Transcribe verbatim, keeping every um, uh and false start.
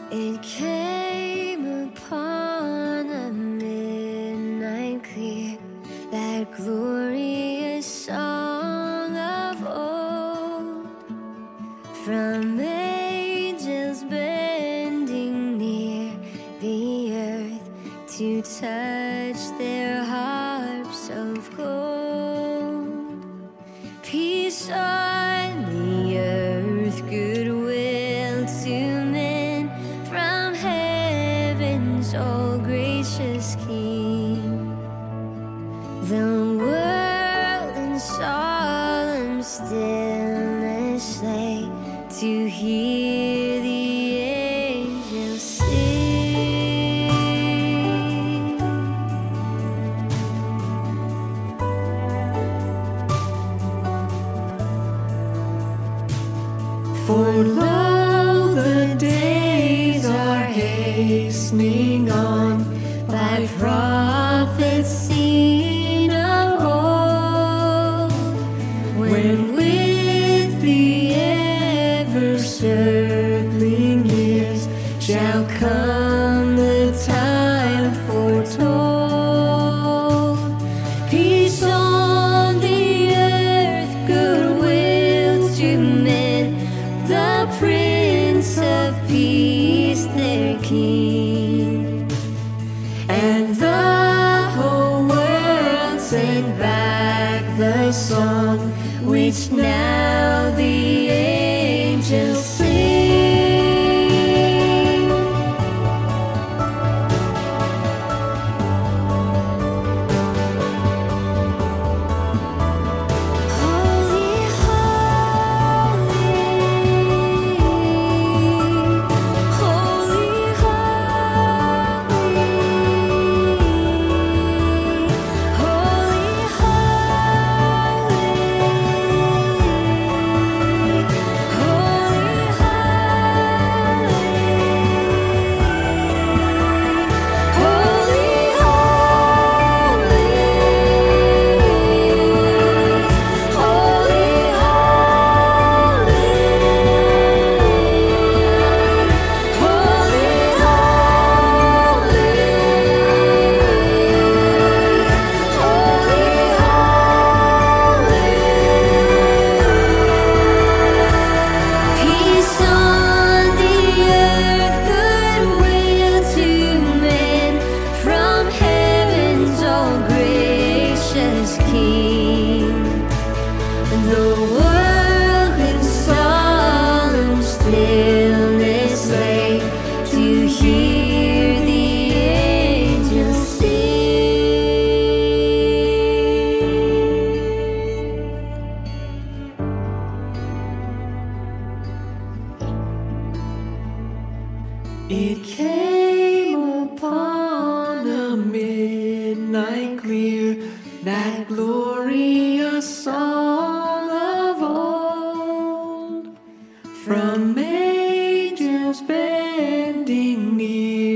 It came upon a midnight clear, that glorious song of old, from angels bending near the earth to touch their harps of gold. Peace on the earth, goodwill to men, from heaven's all gracious King. The world in solemn stillness lay to hear the angels sing. For lo, the days are hastening on, by prophets seen of old, when with the ever-circling years shall come the time foretold. Peace on the earth, goodwill to men, the Prince of Peace, their King. And the whole world sent back the song which now the angels sing. Holy, holy, holy, holy, Peace on the earth, goodwill to men, from heaven's all gracious King. The world in solemn stillness lay to hear the angels sing. It came upon a midnight clear, that glorious song of old, from angels bending near